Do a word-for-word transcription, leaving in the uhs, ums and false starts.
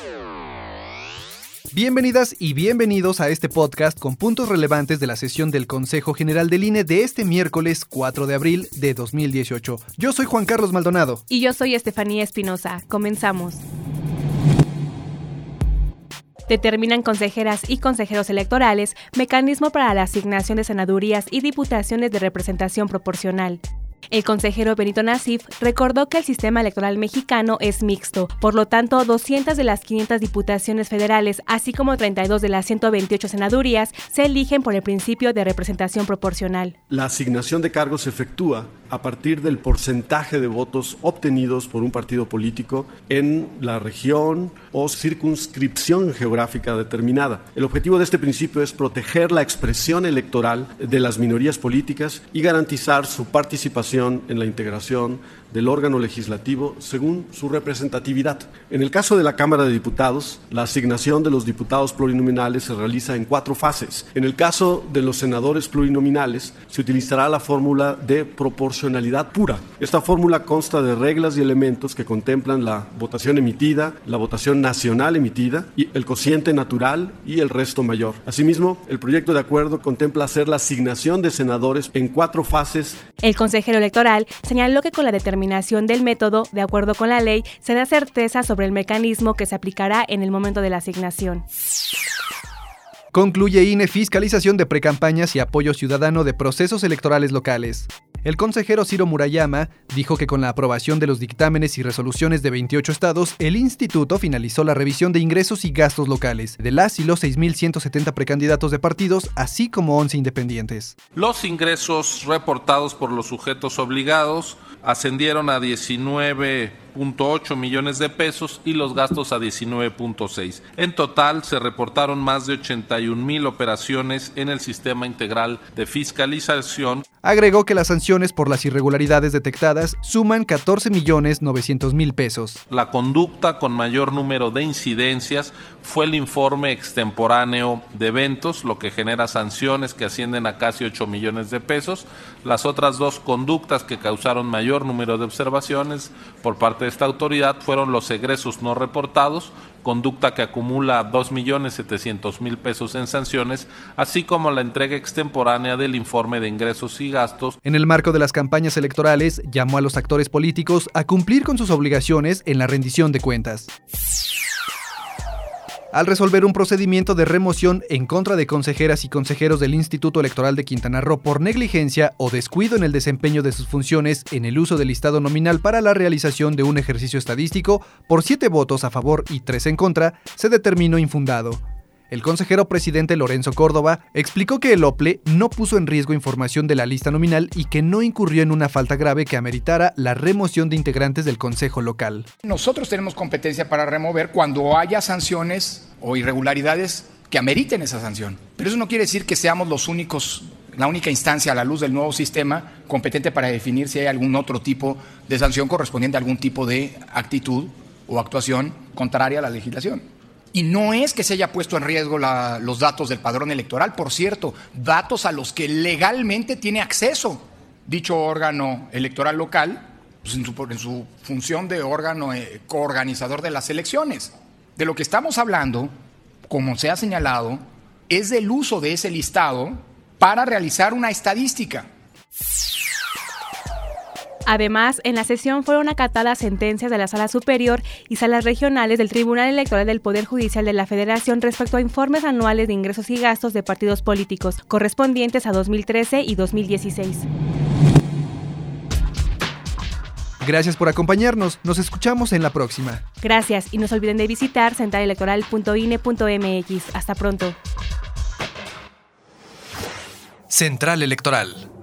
Bienvenidas y bienvenidos a este podcast con puntos relevantes de la sesión del Consejo General del I N E de este miércoles cuatro de abril de dos mil dieciocho. Yo soy Juan Carlos Maldonado. Y yo soy Estefanía Espinosa. Comenzamos. Determinan consejeras y consejeros electorales mecanismo para la asignación de senadurías y diputaciones de representación proporcional. El consejero Benito Nasif recordó que el sistema electoral mexicano es mixto, por lo tanto, doscientas de las quinientas diputaciones federales, así como treinta y dos de las ciento veintiocho senadurías, se eligen por el principio de representación proporcional. La asignación de cargos se efectúa a partir del porcentaje de votos obtenidos por un partido político en la región o circunscripción geográfica determinada. El objetivo de este principio es proteger la expresión electoral de las minorías políticas y garantizar su participación en la integración del órgano legislativo según su representatividad. En el caso de la Cámara de Diputados, la asignación de los diputados plurinominales se realiza en cuatro fases. En el caso de los senadores plurinominales, se utilizará la fórmula de proporcionalidad pura. Esta fórmula consta de reglas y elementos que contemplan la votación emitida, la votación nacional emitida, y el cociente natural y el resto mayor. Asimismo, el proyecto de acuerdo contempla hacer la asignación de senadores en cuatro fases. El consejero electoral señaló que con la determinación del método, de acuerdo con la ley, se da certeza sobre el mecanismo que se aplicará en el momento de la asignación. Concluye I N E fiscalización de precampañas y apoyo ciudadano de procesos electorales locales. El consejero Ciro Murayama dijo que con la aprobación de los dictámenes y resoluciones de veintiocho estados, el instituto finalizó la revisión de ingresos y gastos locales de las y los seis mil ciento setenta precandidatos de partidos, así como once independientes. Los ingresos reportados por los sujetos obligados ascendieron a diecinueve punto ocho millones de pesos y los gastos a diecinueve punto seis. En total se reportaron más de ochenta y un mil operaciones en el sistema integral de fiscalización. Agregó que las sanciones por las irregularidades detectadas suman catorce millones novecientos mil pesos. La conducta con mayor número de incidencias fue el informe extemporáneo de eventos, lo que genera sanciones que ascienden a casi ocho millones de pesos. Las otras dos conductas que causaron mayor número de observaciones por parte de esta autoridad fueron los egresos no reportados, conducta que acumula dos millones setecientos mil pesos en sanciones, así como la entrega extemporánea del informe de ingresos y gastos. En el marco de las campañas electorales, llamó a los actores políticos a cumplir con sus obligaciones en la rendición de cuentas. Al resolver un procedimiento de remoción en contra de consejeras y consejeros del Instituto Electoral de Quintana Roo por negligencia o descuido en el desempeño de sus funciones en el uso del listado nominal para la realización de un ejercicio estadístico, por siete votos a favor y tres en contra, se determinó infundado. El consejero presidente Lorenzo Córdoba explicó que el O P L E no puso en riesgo información de la lista nominal y que no incurrió en una falta grave que ameritara la remoción de integrantes del consejo local. Nosotros tenemos competencia para remover cuando haya sanciones o irregularidades que ameriten esa sanción. Pero eso no quiere decir que seamos los únicos, la única instancia a la luz del nuevo sistema competente para definir si hay algún otro tipo de sanción correspondiente a algún tipo de actitud o actuación contraria a la legislación. Y no es que se haya puesto en riesgo la, los datos del padrón electoral, por cierto, datos a los que legalmente tiene acceso dicho órgano electoral local, pues en, su, en su función de órgano eh, coorganizador de las elecciones. De lo que estamos hablando, como se ha señalado, es del uso de ese listado para realizar una estadística. Además, en la sesión fueron acatadas sentencias de la Sala Superior y Salas Regionales del Tribunal Electoral del Poder Judicial de la Federación respecto a informes anuales de ingresos y gastos de partidos políticos, correspondientes a dos mil trece y dos mil dieciséis. Gracias por acompañarnos, nos escuchamos en la próxima. Gracias y no se olviden de visitar central electoral punto i n e punto m x. Hasta pronto. Central Electoral.